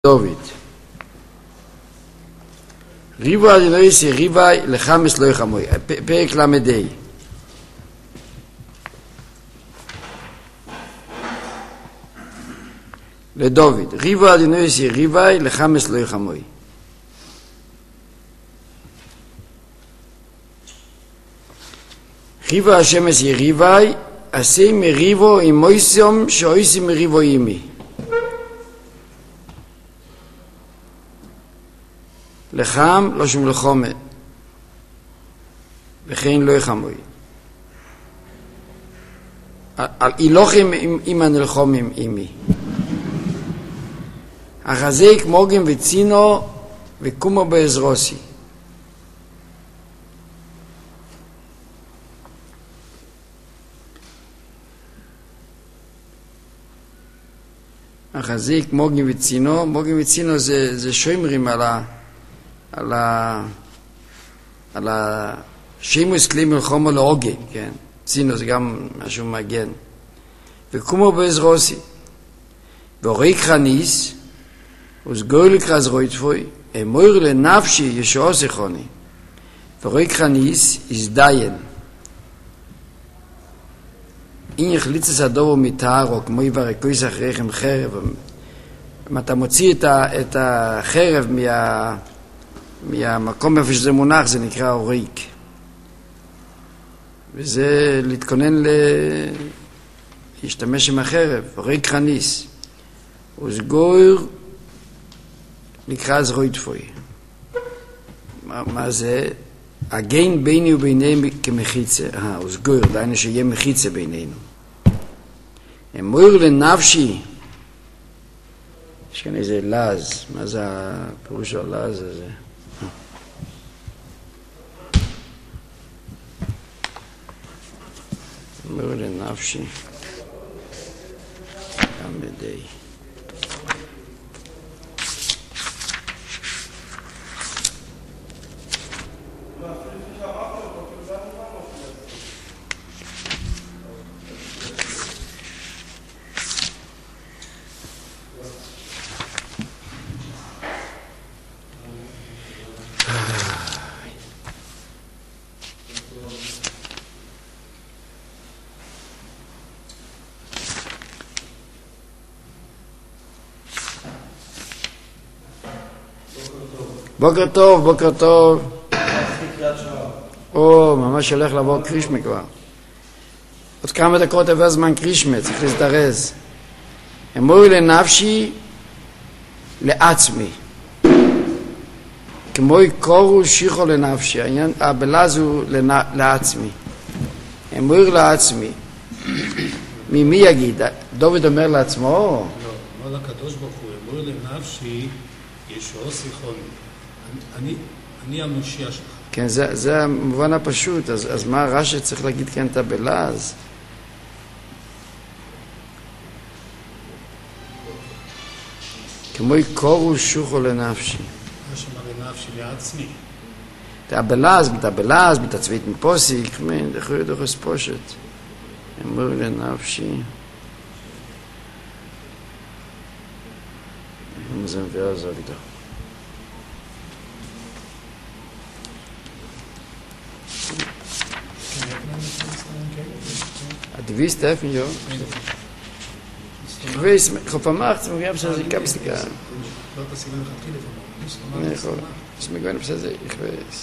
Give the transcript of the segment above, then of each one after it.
דוד. ריבו אדינויסי ריבי לחמס לא יחמוי. פרק למדי. לדוד. ריבו אדינויסי ריבי לחמס לא יחמוי. ריבו השמש יריבי עשי מריבו עם מויסום שאויסי מריבו אימי. לחם לא שום לחומה וכן לא יחמוי על אילוכים עם הנלחומים אימי החזיק מוגם וצינו וקומו בעזרוסי החזיק מוגם וצינו זה שומרים על השימוס כלי מלחומו לאוגן, כן? צינו זה גם משהו מגן. וקומו בעזרוסי. ואורי חניס, וסגוי לקרז רויטפוי, אמור לנפשי ישוע זכרוני. ואורי חניס יזדיין. אם יחליץ הסדובו מתארו, כמו יברקויס אחריכם חרב, אם אתה מוציא את החרב מהמקום איפה שזה מונח, זה נקרא אוריק. וזה להתכונן להשתמש עם החרב, אוריק חניס. וסגויר נקרא זרויטפוי. מה זה? הגן ביני וביניהם כמחיצה. וסגויר, דיינו שיהיה מחיצה בינינו. אמור לנפשי. יש כאן איזה לז. מה זה הפירוש של הלז הזה? אמור לנפשי. גם בדי. בוקר טוב, בוקר טוב. ממש הולך לעבור קרישמה כבר. עוד כמה דקות עבר זמן קרישמה, צריך להזדרז. אמור לנפשי לעצמי. כמו קורו שיחו לנפשי. הבלז הוא לעצמי. אמור לעצמי. ממי יגיד? דוד אומר לעצמו? לא, אומר לקדוש ברוך הוא, אמור לנפשי ישוע זכרוני. אני המושיע שלך. כן, זה המובן הפשוט. אז מה רש"י צריך להגיד כאן את הבלעז? כמו קורו שוחו לנפשי. מה שמראה נפשי לעצמי. הבלעז, בתצווית מפוסיק, דחוי דחוס פושט. אמור לנפשי. זה מביא עזוב איתו. Du wirst helfen, ja. Ich weiß, ich hoffe, wir haben schon die Kapsel. Ich mir gar nicht, ich weiß.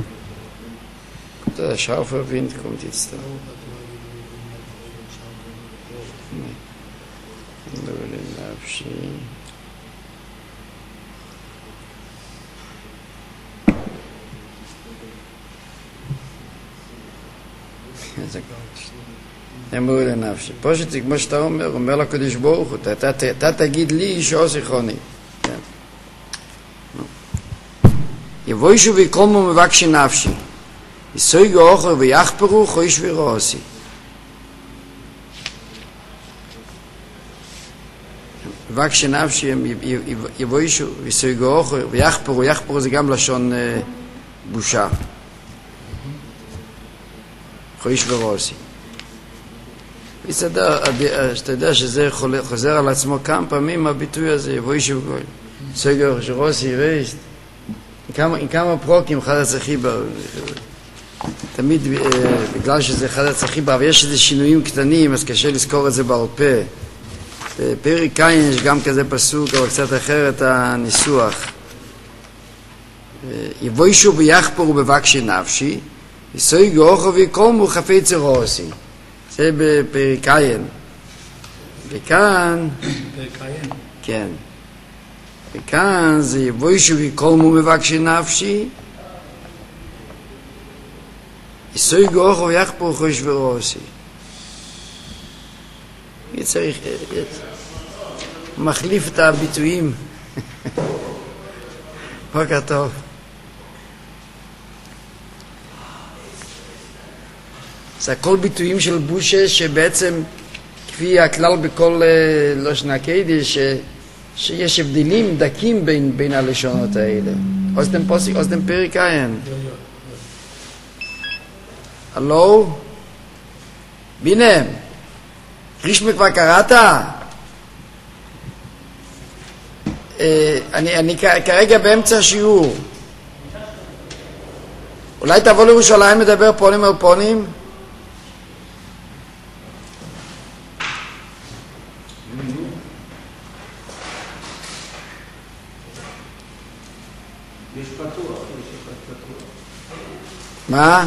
Der Schaufelwind kommt jetzt da. זה אמור לנפשי. פשוט כמו שאתה אומר לקדוש ברוך הוא, אתה תגיד לי ישוע זכרוני. יבואשו ויקומו מבקשי נפשי. יסויגו אוכל ויחפרו חויש ורעוסי. מבקשי נפשי יבואשו ויסויגו אוכל ויחפרו. יחפרו זה גם לשון בושה. חויש ורעוסי. מסתדר, שאתה יודע שזה חוזר על עצמו כמה פעמים הביטוי הזה, יבוא איש וגוי. סויגו שרוסי, weißt, in כמה פרוקים חדש החיבר, תמיד בגלל שזה חדש החיבר, אבל יש איזה שינויים קטנים, אז קשה לזכור את זה בעל פה. בפרק קין יש גם כזה פסוק, אבל קצת אחרת הניסוח. יבוישו ביחפור ובבקשי נפשי, יסויגו אוכו ויקומו חפץ רוסי. זה בפרק קין. וכאן, כן. וכאן זה יבוישו ויקומו מבקשי נפשי, יסויגו אוכו ויחפור חוש ורוסי. מי צריך, מחליף את הביטויים. בוקר טוב. זה הכל ביטויים של בושה שבעצם כפי הכלל בכל לשון הקיידיש שיש הבדלים דקים בין הלשונות האלה. אוסתם פרק עין. הלו? בינם, רישמי כבר קראת? אני כרגע באמצע השיעור. אולי תבוא לירושלים לדבר פונים על פונים? מה?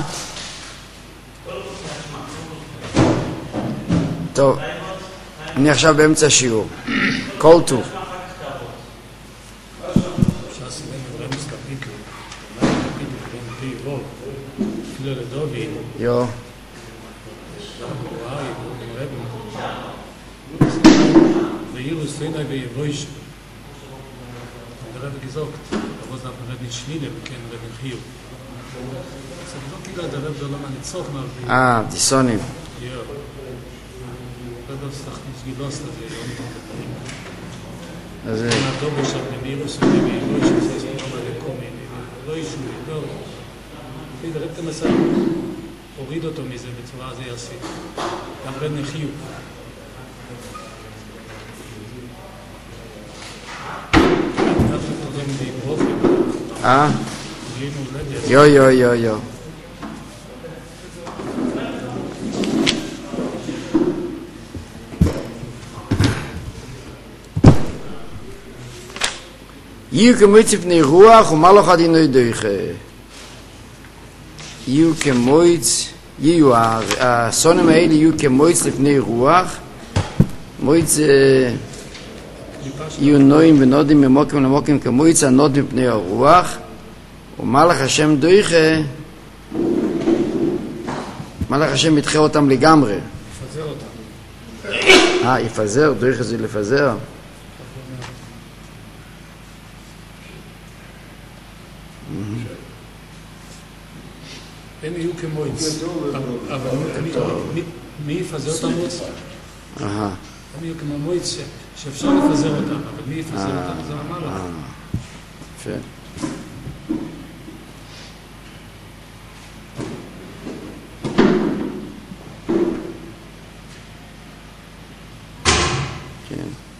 טוב, אני עכשיו באמצע השיעור. כל טוב. Jo. וירus פיינה ויבויש. der Rebbe gesagt, da was nach Rebbe Schmiede, wir kennen Rebbe Chiu. So gesagt, der Rebbe soll man nicht so mal. Die Sonim. Ja. Rebbe sagt nicht gelost, dass wir Also na dobo shab virus und virus ist es immer der kommen. Virus und wie der Rebbe sagt, הוריד אותו מזה בצורה זה יעשית. גם רב נחיו. יו. יהיו כמויץ לפני רוח ומלוך הדינוי דויכה. יהיו כמויץ, הסונים האלה יהיו כמויץ לפני רוח, מויץ יהיו נועים ונודים ממוקים למוקים כמויץ הנוד מפני הרוח, ומלך השם דויכה, מלך השם ידחה אותם לגמרי. יפזר אותם. יפזר, דויכה זה לפזר. הם יהיו כמויץ, אבל מי יפזר אותם מוץ? הם יהיו כמו מויץ שאפשר לפזר אותם, אבל מי יפזר אותם? זה אמר לך. יפה. כן.